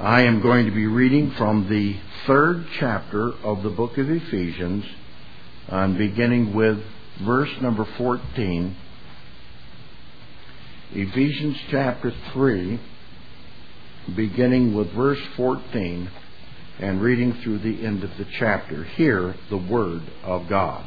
I am going to be reading from the 3rd chapter of the book of Ephesians, beginning with verse number 14. Ephesians chapter 3, beginning with verse 14, and reading through the end of the chapter. Hear the word of God.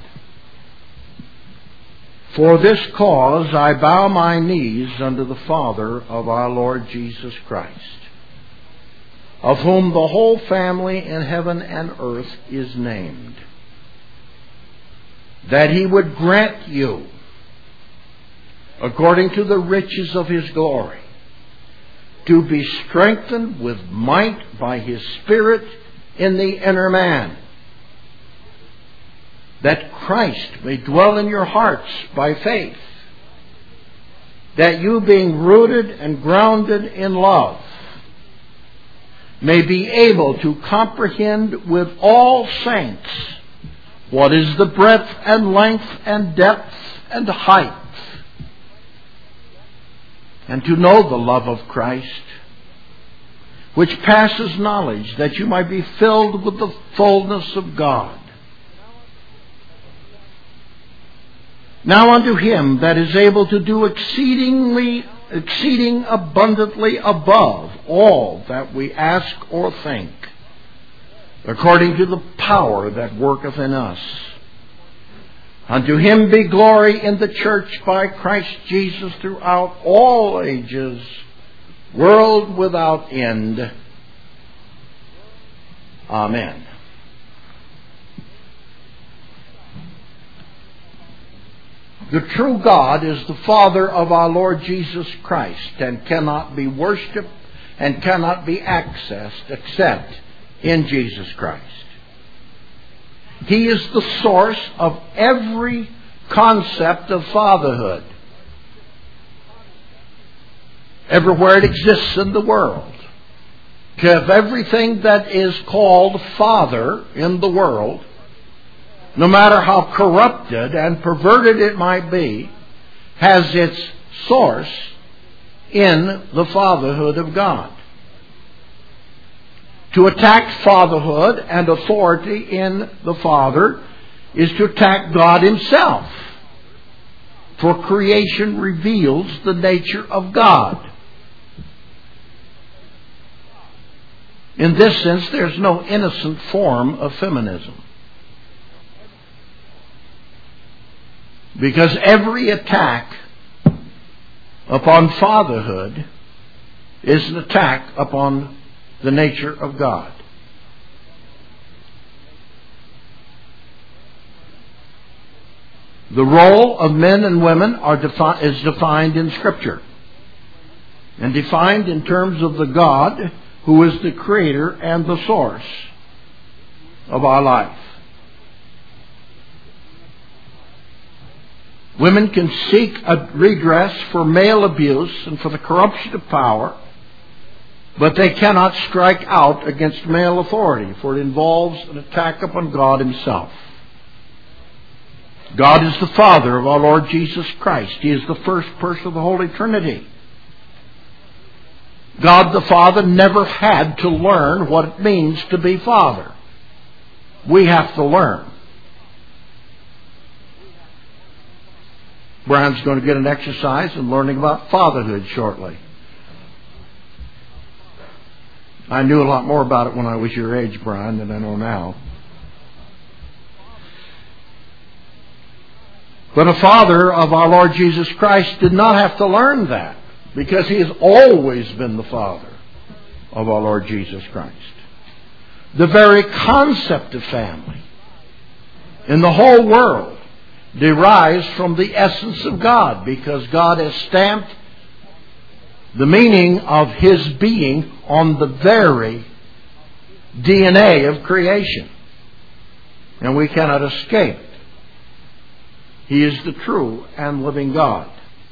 For this cause I bow my knees unto the Father of our Lord Jesus Christ, of whom the whole family in heaven and earth is named, that he would grant you, according to the riches of his glory, to be strengthened with might by his Spirit in the inner man, that Christ may dwell in your hearts by faith, that you, being rooted and grounded in love, may be able to comprehend with all saints what is the breadth and length and depth and height, and to know the love of Christ, which passes knowledge, that you might be filled with the fullness of God. Now unto him that is able to do exceeding abundantly above all that we ask or think, according to the power that worketh in us. Unto him be glory in the church by Christ Jesus throughout all ages, world without end. Amen. The true God is the Father of our Lord Jesus Christ, and cannot be worshipped and cannot be accessed except in Jesus Christ. He is the source of every concept of fatherhood, everywhere it exists in the world. Of everything that is called father in the world, no matter how corrupted and perverted it might be, has its source in the fatherhood of God. To attack fatherhood and authority in the Father is to attack God Himself, for creation reveals the nature of God. In this sense, there's no innocent form of feminism, because every attack upon fatherhood is an attack upon the nature of God. The role of men and women is defined in Scripture, and defined in terms of the God who is the creator and the source of our life. Women can seek a redress for male abuse and for the corruption of power, but they cannot strike out against male authority, for it involves an attack upon God Himself. God is the Father of our Lord Jesus Christ. He is the first person of the Holy Trinity. God the Father never had to learn what it means to be Father. We have to learn. Brian's going to get an exercise in learning about fatherhood shortly. I knew a lot more about it when I was your age, Brian, than I know now. But a father of our Lord Jesus Christ did not have to learn that, because He has always been the Father of our Lord Jesus Christ. The very concept of family in the whole world derives from the essence of God, because God has stamped the meaning of His being on the very DNA of creation. And we cannot escape it. He is the true and living God.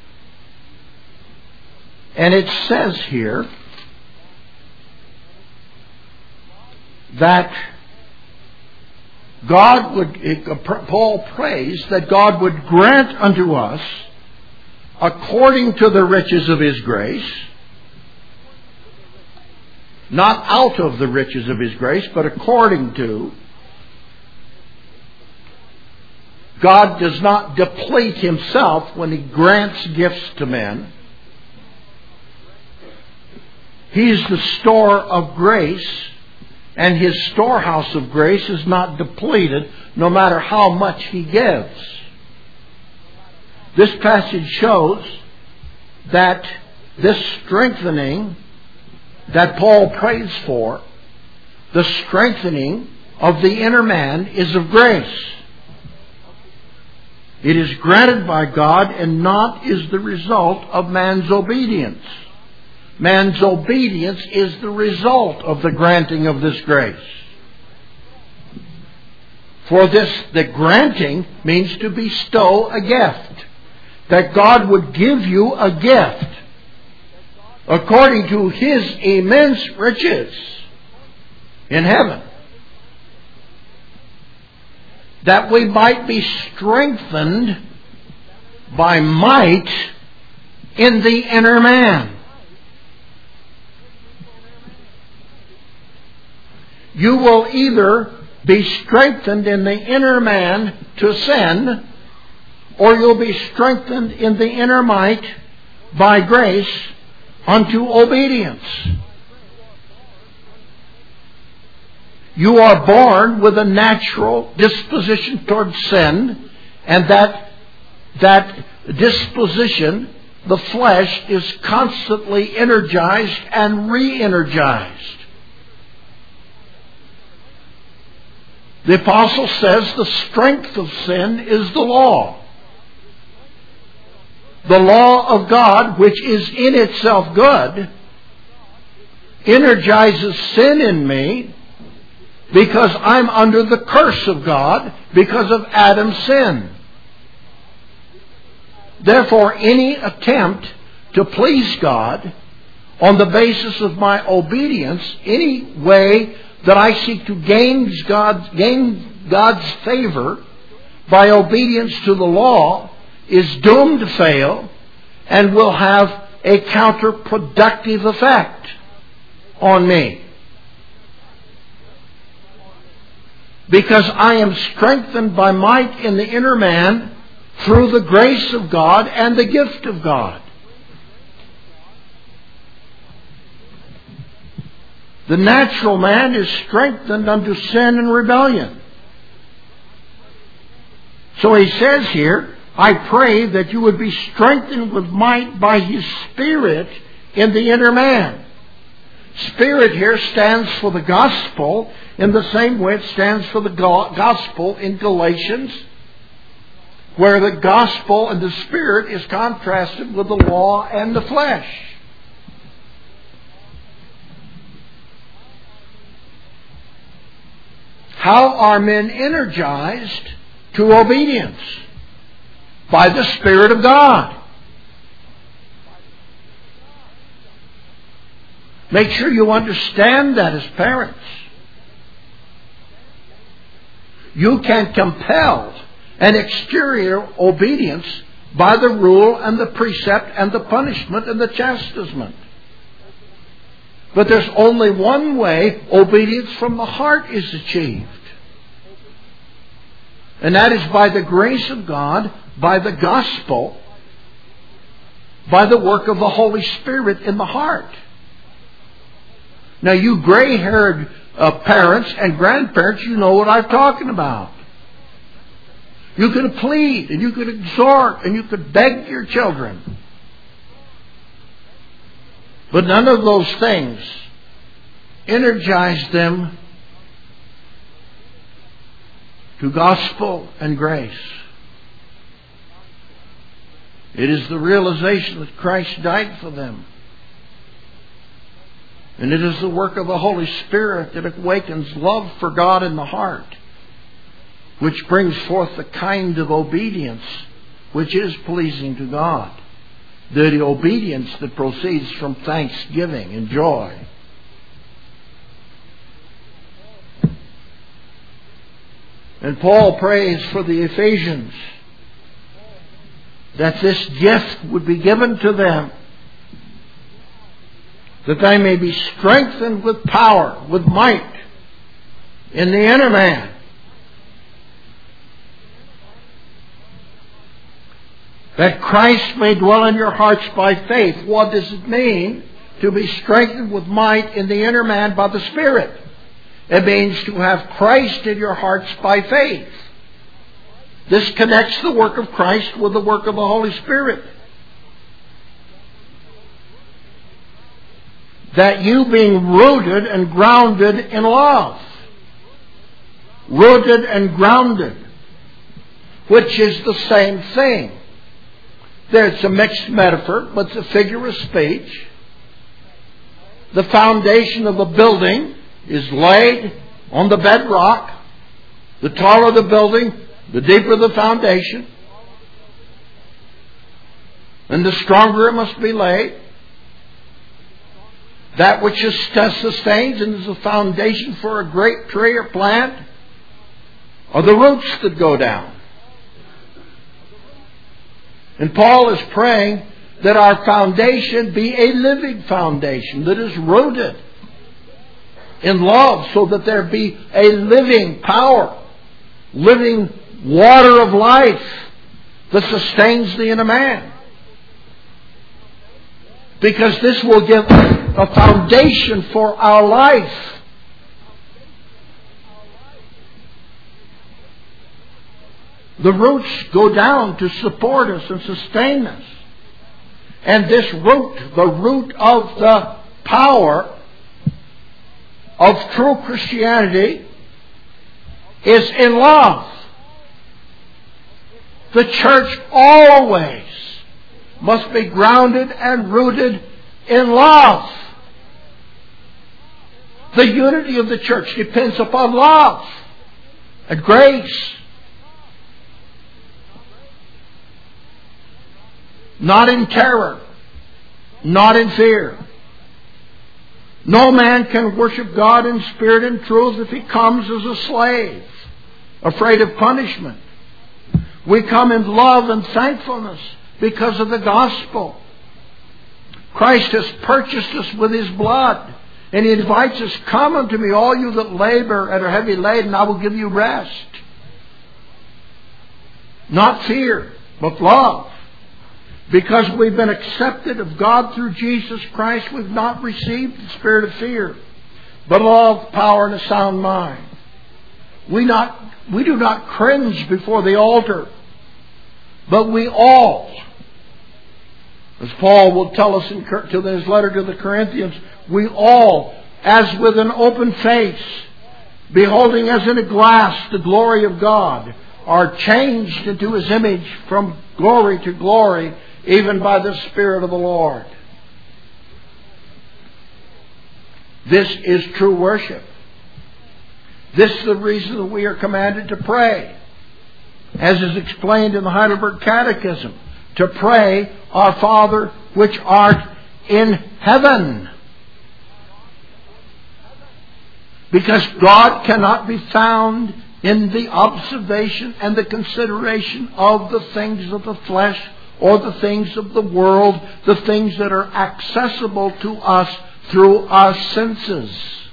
And it says here that God would, Paul prays that God would grant unto us, according to the riches of His grace, not out of the riches of His grace, but according to. God does not deplete Himself when He grants gifts to men. He is the store of grace, and His storehouse of grace is not depleted no matter how much He gives. This passage shows that this strengthening that Paul prays for, the strengthening of the inner man, is of grace. It is granted by God and not is the result of man's obedience. Man's obedience is the result of the granting of this grace. For this, the granting means to bestow a gift. That God would give you a gift according to His immense riches in heaven, that we might be strengthened by might in the inner man. You will either be strengthened in the inner man to sin, or you'll be strengthened in the inner might by grace unto obedience. You are born with a natural disposition towards sin, and that disposition, the flesh, is constantly energized and re-energized. The apostle says the strength of sin is the law. The law of God, which is in itself good, energizes sin in me because I'm under the curse of God because of Adam's sin. Therefore, any attempt to please God on the basis of my obedience, any way that I seek to gain God's favor by obedience to the law, is doomed to fail and will have a counterproductive effect on me. Because I am strengthened by might in the inner man through the grace of God and the gift of God. The natural man is strengthened unto sin and rebellion. So he says here, I pray that you would be strengthened with might by His Spirit in the inner man. Spirit here stands for the gospel in the same way it stands for the gospel in Galatians, where the gospel and the Spirit is contrasted with the law and the flesh. How are men energized to obedience? By the Spirit of God. Make sure you understand that as parents. You can compel an exterior obedience by the rule and the precept and the punishment and the chastisement. But there's only one way obedience from the heart is achieved. And that is by the grace of God, by the gospel, by the work of the Holy Spirit in the heart. Now, you gray-haired parents and grandparents, you know what I'm talking about. You could plead, and you could exhort, and you could beg your children. But none of those things energize them to gospel and grace. It is the realization that Christ died for them. And it is the work of the Holy Spirit that awakens love for God in the heart, which brings forth the kind of obedience which is pleasing to God. The obedience that proceeds from thanksgiving and joy. And Paul prays for the Ephesians that this gift would be given to them that they may be strengthened with power, with might, in the inner man. That Christ may dwell in your hearts by faith. What does it mean to be strengthened with might in the inner man by the Spirit? It means to have Christ in your hearts by faith. This connects the work of Christ with the work of the Holy Spirit. That you being rooted and grounded in love. Rooted and grounded. Which is the same thing. There's a mixed metaphor, but it's a figure of speech. The foundation of a building is laid on the bedrock. The taller the building, the deeper the foundation. And the stronger it must be laid. That which sustains and is the foundation for a great tree or plant are the roots that go down. And Paul is praying that our foundation be a living foundation that is rooted in love, so that there be a living power, living water of life that sustains the inner man. Because this will give a foundation for our life. The roots go down to support us and sustain us. And this root, the root of the power of true Christianity, is in love. The church always must be grounded and rooted in love. The unity of the church depends upon love and grace. Not in terror, not in fear. No man can worship God in spirit and truth if he comes as a slave, afraid of punishment. We come in love and thankfulness because of the gospel. Christ has purchased us with His blood, and He invites us, "Come unto me, all you that labor and are heavy laden, I will give you rest." Not fear, but love. Because we've been accepted of God through Jesus Christ, we've not received the spirit of fear, but love, power, and a sound mind. We do not cringe before the altar, but we all, as Paul will tell us in his letter to the Corinthians, we all, as with an open face, beholding as in a glass the glory of God, are changed into His image from glory to glory, even by the Spirit of the Lord. This is true worship. This is the reason that we are commanded to pray. As is explained in the Heidelberg Catechism, to pray, "Our Father which art in heaven." Because God cannot be found in the observation and the consideration of the things of the flesh or the things of the world, the things that are accessible to us through our senses.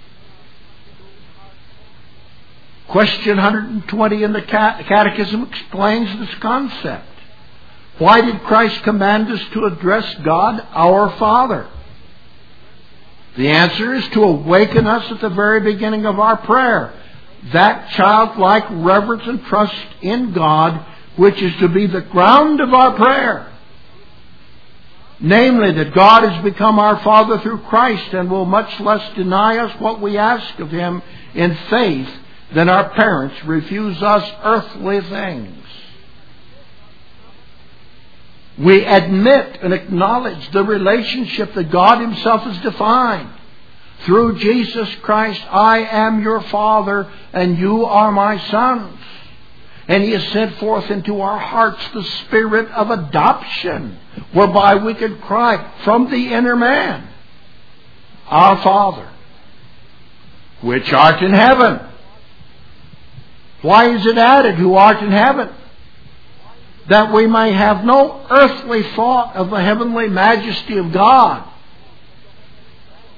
Question 120 in the Catechism explains this concept. Why did Christ command us to address God, our Father? The answer is to awaken us at the very beginning of our prayer. That childlike reverence and trust in God, which is to be the ground of our prayer. Namely, that God has become our Father through Christ and will much less deny us what we ask of Him in faith than our parents refuse us earthly things. We admit and acknowledge the relationship that God Himself has defined. Through Jesus Christ, I am your Father and you are my sons. And He has sent forth into our hearts the spirit of adoption, whereby we can cry from the inner man, "Our Father, which art in heaven." Why is it added, "who art in heaven"? That we may have no earthly thought of the heavenly majesty of God,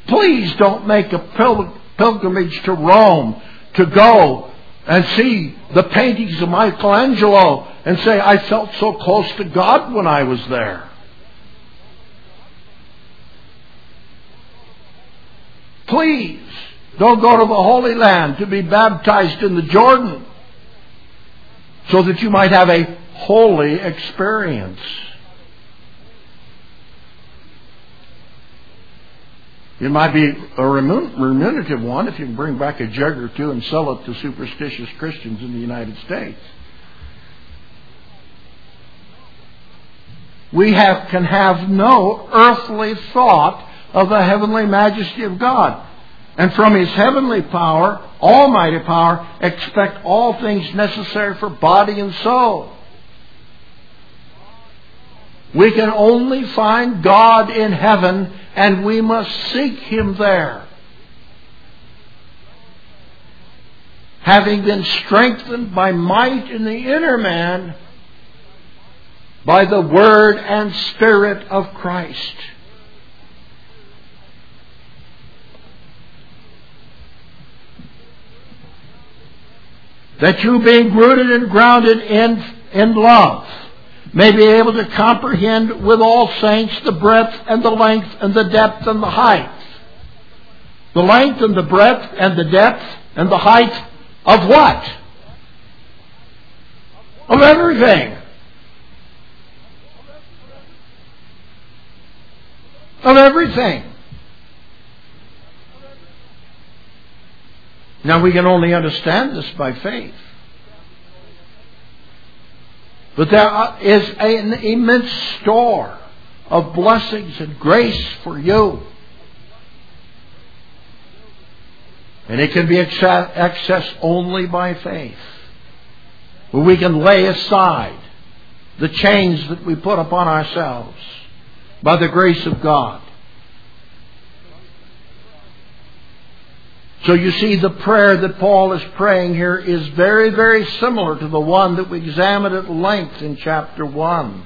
Please don't make a pilgrimage to Rome to go and see the paintings of Michelangelo and say, I felt so close to God when I was there. Please don't go to the Holy Land to be baptized in the Jordan so that you might have a holy experience. It might be a remunerative one if you can bring back a jug or two and sell it to superstitious Christians in the United States. We can have no earthly thought of the heavenly majesty of God. And from His heavenly power, almighty power, expect all things necessary for body and soul. We can only find God in heaven, and we must seek Him there. Having been strengthened by might in the inner man by the Word and Spirit of Christ. That you, being rooted and grounded in love, may be able to comprehend with all saints the breadth and the length and the depth and the height. The length and the breadth and the depth and the height of what? Of everything. Of everything. Now we can only understand this by faith. But there is an immense store of blessings and grace for you. And it can be accessed only by faith. Where we can lay aside the chains that we put upon ourselves by the grace of God. So you see, the prayer that Paul is praying here is very, very similar to the one that we examined at length in chapter 1.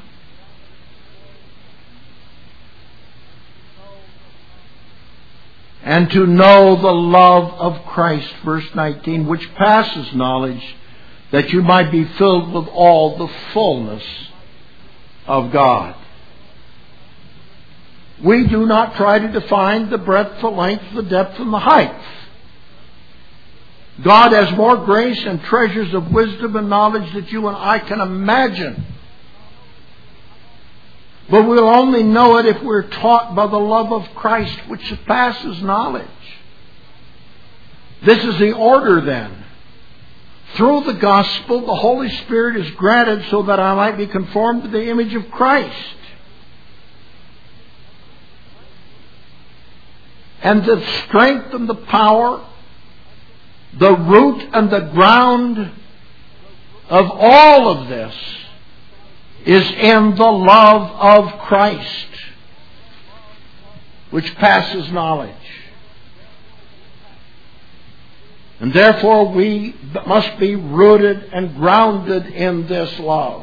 And to know the love of Christ, verse 19, which passes knowledge, that you might be filled with all the fullness of God. We do not try to define the breadth, the length, the depth, and the height. God has more grace and treasures of wisdom and knowledge that you and I can imagine. But we'll only know it if we're taught by the love of Christ, which surpasses knowledge. This is the order then. Through the gospel, the Holy Spirit is granted so that I might be conformed to the image of Christ. And the strength and the power, the root and the ground of all of this is in the love of Christ, which passes knowledge. And therefore we must be rooted and grounded in this love.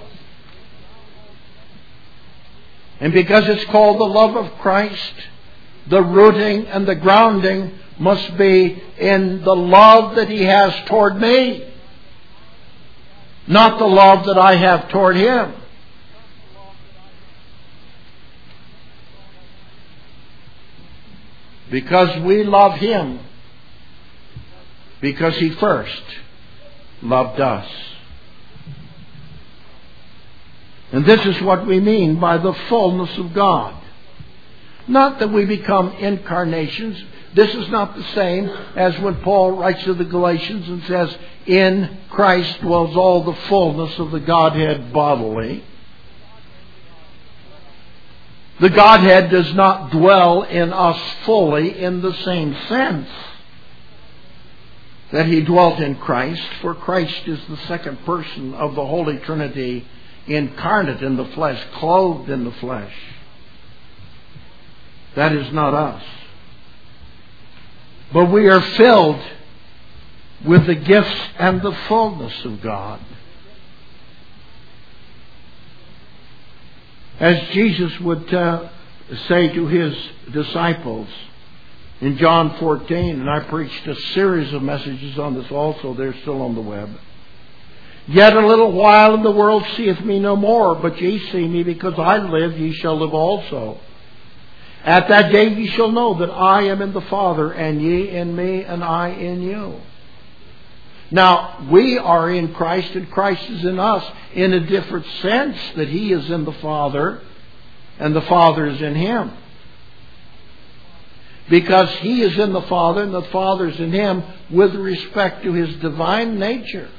And because it's called the love of Christ, the rooting and the grounding must be in the love that He has toward me, not the love that I have toward Him. Because we love Him, because He first loved us. And this is what we mean by the fullness of God. Not that we become incarnations. This is not the same as when Paul writes to the Galatians and says, in Christ dwells all the fullness of the Godhead bodily. The Godhead does not dwell in us fully in the same sense that He dwelt in Christ, for Christ is the second person of the Holy Trinity, incarnate in the flesh, clothed in the flesh. That is not us. But we are filled with the gifts and the fullness of God. As Jesus would say to His disciples In John 14, and I preached a series of messages on this also, they're still on the web. Yet a little while and the world seeth me no more, but ye see me, because I live, ye shall live also. At that day ye shall know that I am in the Father, and ye in me, and I in you. Now, we are in Christ, and Christ is in us in a different sense, that He is in the Father, and the Father is in Him. Because He is in the Father, and the Father is in Him with respect to His divine nature.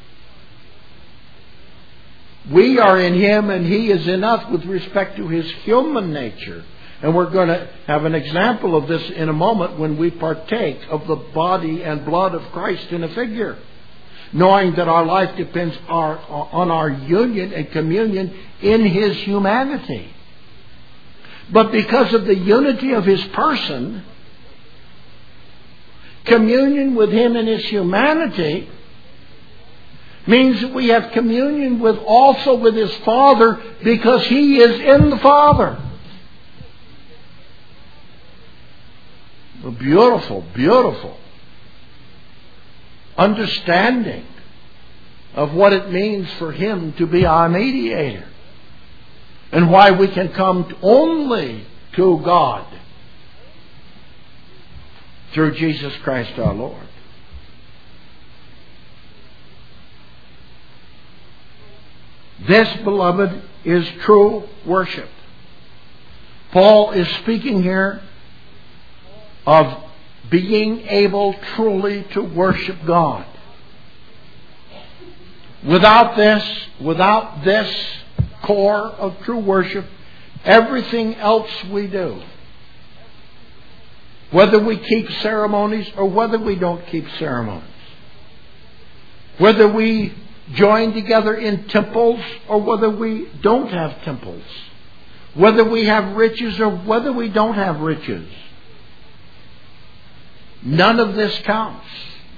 We are in Him, and He is in us with respect to His human nature. And we're going to have an example of this in a moment when we partake of the body and blood of Christ in a figure. Knowing that our life depends on our union and communion in His humanity. But because of the unity of His person, communion with Him in His humanity means that we have communion also with His Father, because He is in the Father. A beautiful, beautiful understanding of what it means for Him to be our mediator, and why we can come only to God through Jesus Christ our Lord. This, beloved, is true worship. Paul is speaking here of being able truly to worship God. Without this core of true worship, everything else we do, whether we keep ceremonies or whether we don't keep ceremonies, whether we join together in temples or whether we don't have temples, whether we have riches or whether we don't have riches, none of this counts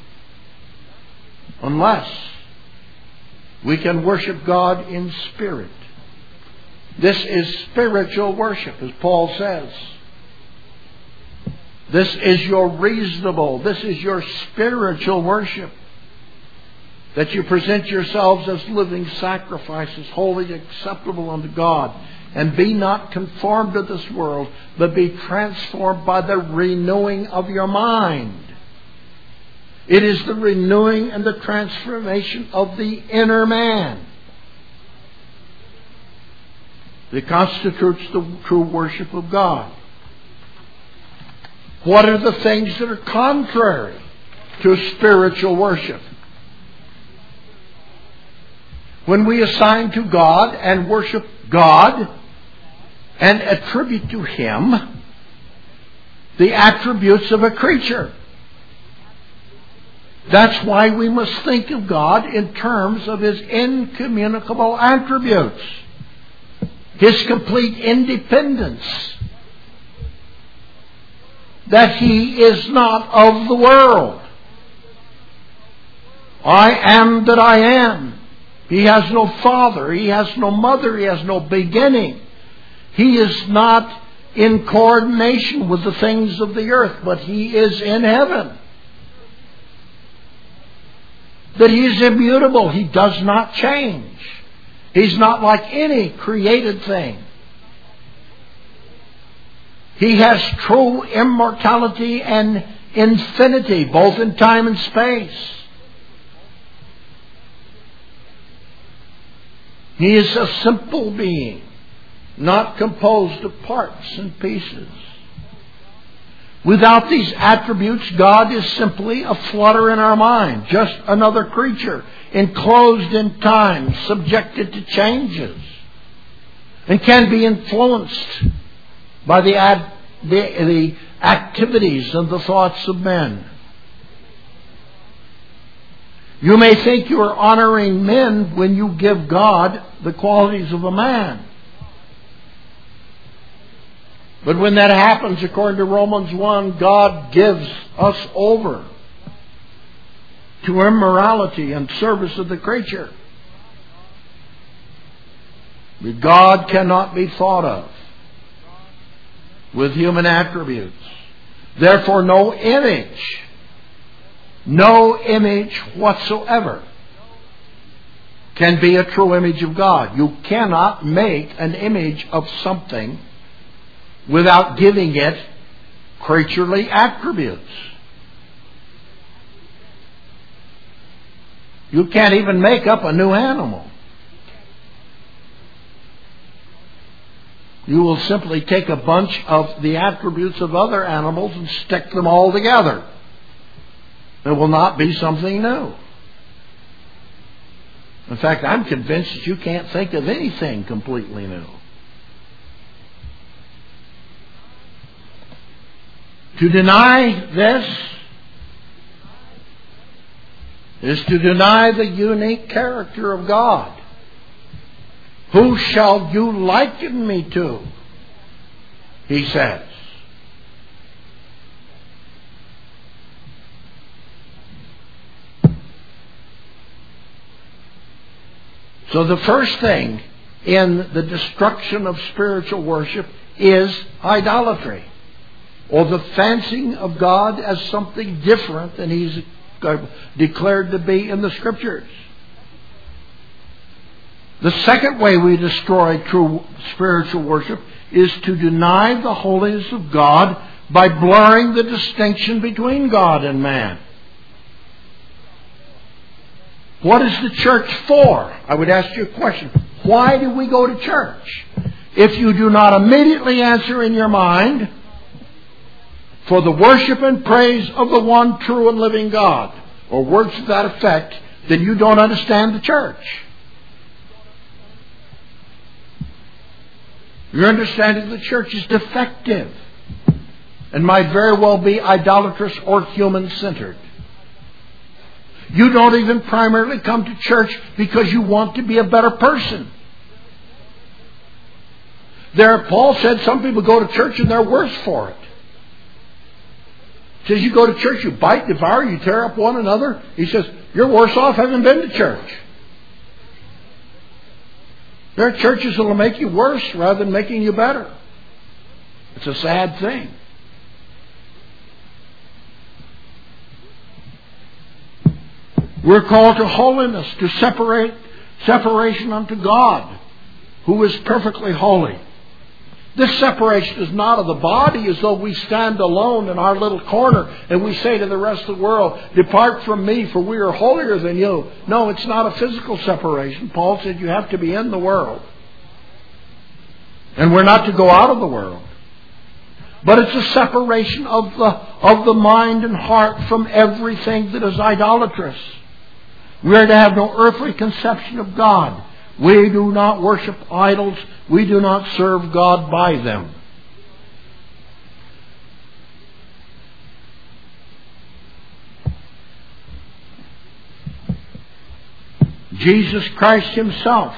unless we can worship God in spirit. This is spiritual worship, as Paul says. This is your reasonable, this is your spiritual worship. That you present yourselves as living sacrifices, holy, acceptable unto God. And be not conformed to this world, but be transformed by the renewing of your mind. It is the renewing and the transformation of the inner man that constitutes the true worship of God. What are the things that are contrary to spiritual worship? When we assign to God and worship God and attribute to Him the attributes of a creature. That's why we must think of God in terms of His incommunicable attributes. His complete independence. That He is not of the world. I am that I am. He has no father. He has no mother. He has no beginning. He is not in coordination with the things of the earth, but He is in heaven. That He is immutable. He does not change. He's not like any created thing. He has true immortality and infinity, both in time and space. He is a simple being, not composed of parts and pieces. Without these attributes, God is simply a flutter in our mind, just another creature, enclosed in time, subjected to changes, and can be influenced by the activities and the thoughts of men. You may think you are honoring men when you give God the qualities of a man. But when that happens, according to Romans 1, God gives us over to immorality and service of the creature. But God cannot be thought of with human attributes. Therefore, no image whatsoever can be a true image of God. You cannot make an image of something without giving it creaturely attributes. You can't even make up a new animal. You will simply take a bunch of the attributes of other animals and stick them all together. It will not be something new. In fact, I'm convinced that you can't think of anything completely new. To deny this is to deny the unique character of God. Who shall you liken me to? He says. So the first thing in the destruction of spiritual worship is idolatry, or the fancying of God as something different than He's declared to be in the Scriptures. The second way we destroy true spiritual worship is to deny the holiness of God by blurring the distinction between God and man. What is the church for? I would ask you a question. Why do we go to church? If you do not immediately answer in your mind for the worship and praise of the one true and living God, or words to that effect, then you don't understand the church. Your understanding of the church is defective and might very well be idolatrous or human-centered. You don't even primarily come to church because you want to be a better person. Paul said some people go to church and they're worse for it. He says you go to church, you bite, devour, you tear up one another. He says you're worse off having been to church. There are churches that will make you worse rather than making you better. It's a sad thing. We're called to holiness, to separation unto God, who is perfectly holy. This separation is not of the body as though we stand alone in our little corner and we say to the rest of the world, depart from me for we are holier than you. No, it's not a physical separation. Paul said you have to be in the world. And we're not to go out of the world. But it's a separation of the mind and heart from everything that is idolatrous. We are to have no earthly conception of God. We do not worship idols. We do not serve God by them. Jesus Christ Himself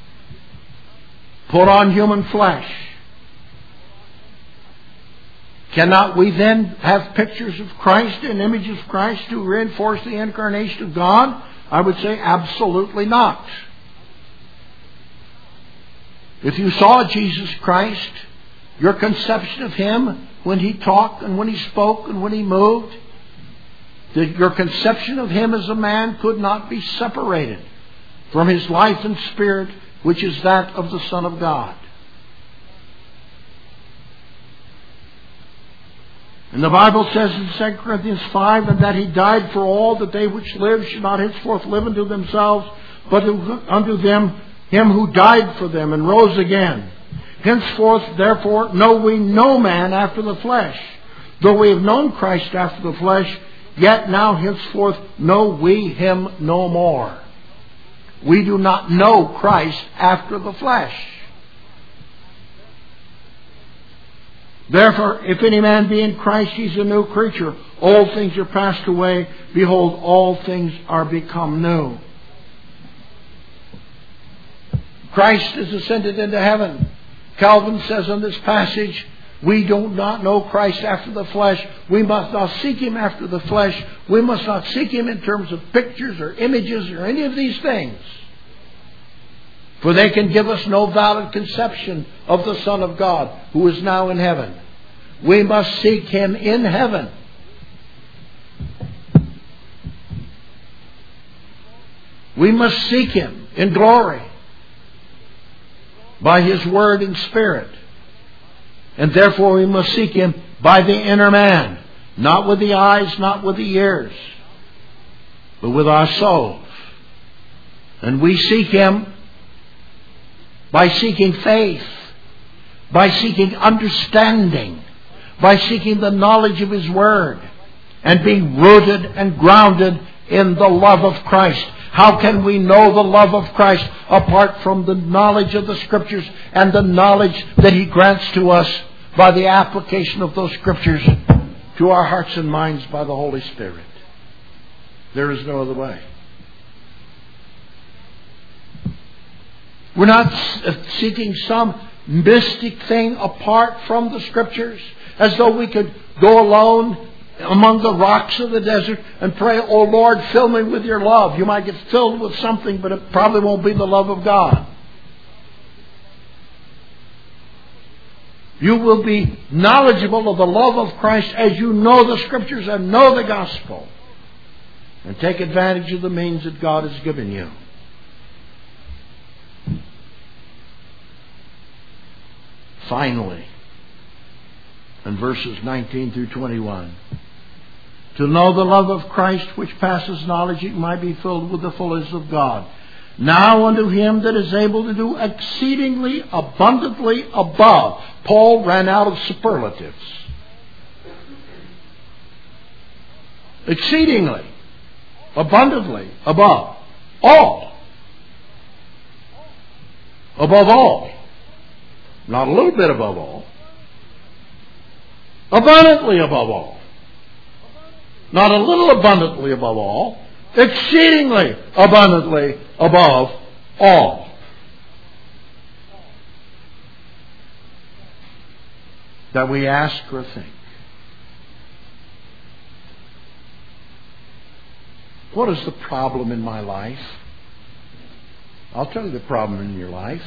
put on human flesh. Cannot we then have pictures of Christ and images of Christ to reinforce the incarnation of God? I would say absolutely not. If you saw Jesus Christ, your conception of Him when He talked and when He spoke and when He moved, your conception of Him as a man could not be separated from His life and spirit, which is that of the Son of God. And the Bible says in 2 Corinthians 5, and that He died for all, that they which live should not henceforth live unto themselves, but unto Him who died for them and rose again. Henceforth, therefore, know we no man after the flesh. Though we have known Christ after the flesh, yet now henceforth know we Him no more. We do not know Christ after the flesh. Therefore, if any man be in Christ, he is a new creature. All things are passed away. Behold, all things are become new. Christ is ascended into heaven. Calvin says in this passage, we do not know Christ after the flesh. We must not seek Him after the flesh. We must not seek Him in terms of pictures or images or any of these things. For they can give us no valid conception of the Son of God who is now in heaven. We must seek Him in heaven. We must seek Him in glory by His Word and Spirit. And therefore we must seek Him by the inner man. Not with the eyes, not with the ears, but with our souls. And we seek Him by seeking faith, by seeking understanding, by seeking the knowledge of His Word, and being rooted and grounded in the love of Christ. How can we know the love of Christ apart from the knowledge of the Scriptures and the knowledge that He grants to us by the application of those Scriptures to our hearts and minds by the Holy Spirit? There is no other way. We're not seeking some mystic thing apart from the Scriptures, as though we could go alone among the rocks of the desert and pray, "Oh Lord, fill me with your love." You might get filled with something, but it probably won't be the love of God. You will be knowledgeable of the love of Christ as you know the Scriptures and know the gospel, and take advantage of the means that God has given you. Finally, in verses 19 through 21, to know the love of Christ which passes knowledge, it might be filled with the fullness of God. Now unto Him that is able to do exceedingly abundantly above. Paul ran out of superlatives. Exceedingly, abundantly above all. Above all. Not a little bit above all. Abundantly above all. Not a little abundantly above all. Exceedingly abundantly above all. That we ask or think. What is the problem in my life? I'll tell you the problem in your life.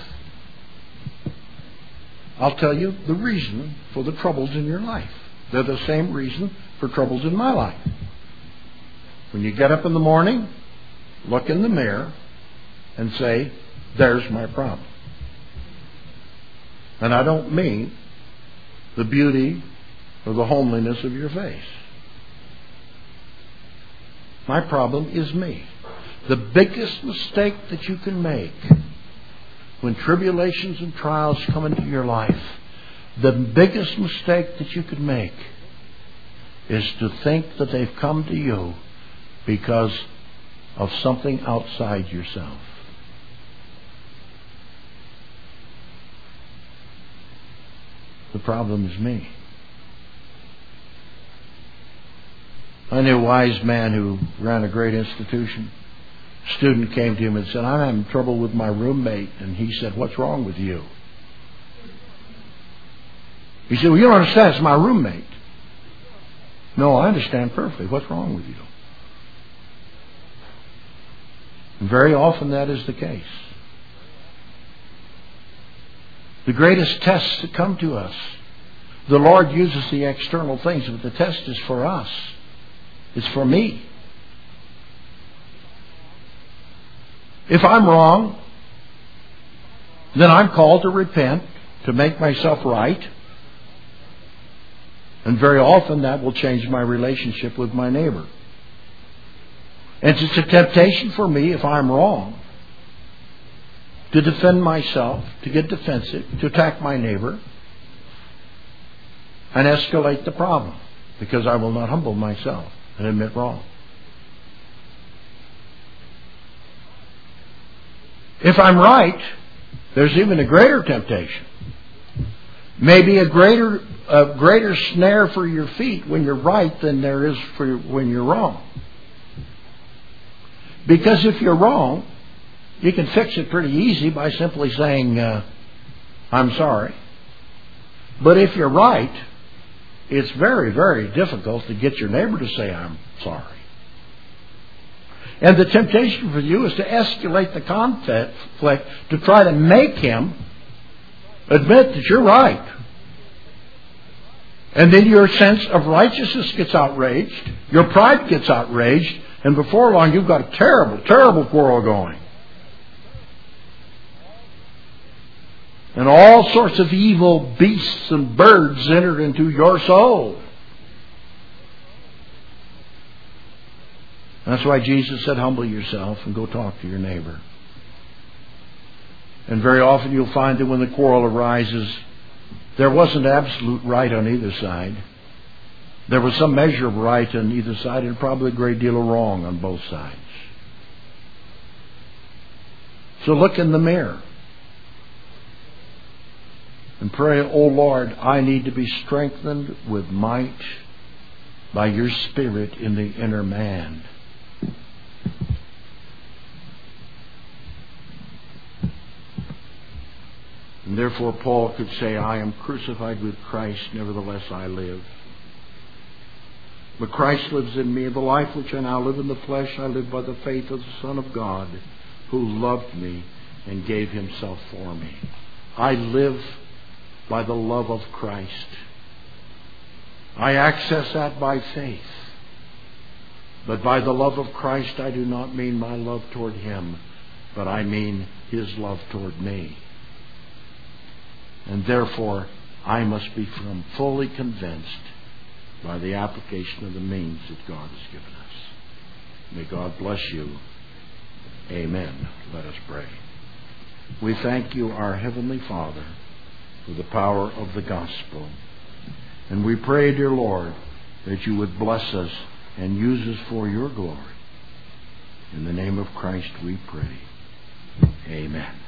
I'll tell you the reason for the troubles in your life. They're the same reason for troubles in my life. When you get up in the morning, look in the mirror and say, "There's my problem." And I don't mean the beauty or the homeliness of your face. My problem is me. The biggest mistake that you can make when tribulations and trials come into your life, the biggest mistake that you could make is to think that they've come to you because of something outside yourself. The problem is me. I knew a wise man who ran a great institution. A student came to him and said, "I'm having trouble with my roommate." And he said, "What's wrong with you?" He said, "Well, you don't understand. It's my roommate." "No, I understand perfectly. What's wrong with you?" And very often that is the case. The greatest tests that come to us, the Lord uses the external things, but the test is for us. It's for me. If I'm wrong, then I'm called to repent, to make myself right. And very often that will change my relationship with my neighbor. And it's a temptation for me, if I'm wrong, to defend myself, to get defensive, to attack my neighbor, and escalate the problem, because I will not humble myself and admit wrong. If I'm right, there's even a greater temptation. Maybe a greater snare for your feet when you're right than there is for when you're wrong. Because if you're wrong, you can fix it pretty easy by simply saying, "I'm sorry." But if you're right, it's very, very difficult to get your neighbor to say, "I'm sorry." And the temptation for you is to escalate the conflict, to try to make him admit that you're right. And then your sense of righteousness gets outraged. Your pride gets outraged. And before long, you've got a terrible, terrible quarrel going. And all sorts of evil beasts and birds enter into your soul. That's why Jesus said, humble yourself and go talk to your neighbor. And very often you'll find that when the quarrel arises, there wasn't absolute right on either side. There was some measure of right on either side and probably a great deal of wrong on both sides. So look in the mirror and pray, "Oh Lord, I need to be strengthened with might by your Spirit in the inner man." And therefore Paul could say, "I am crucified with Christ, nevertheless I live. But Christ lives in me, and the life which I now live in the flesh, I live by the faith of the Son of God, who loved me and gave himself for me." I live by the love of Christ. I access that by faith. But by the love of Christ, I do not mean my love toward him, but I mean his love toward me. And therefore, I must become fully convinced by the application of the means that God has given us. May God bless you. Amen. Let us pray. We thank you, our Heavenly Father, for the power of the gospel. And we pray, dear Lord, that you would bless us and use us for your glory. In the name of Christ we pray. Amen.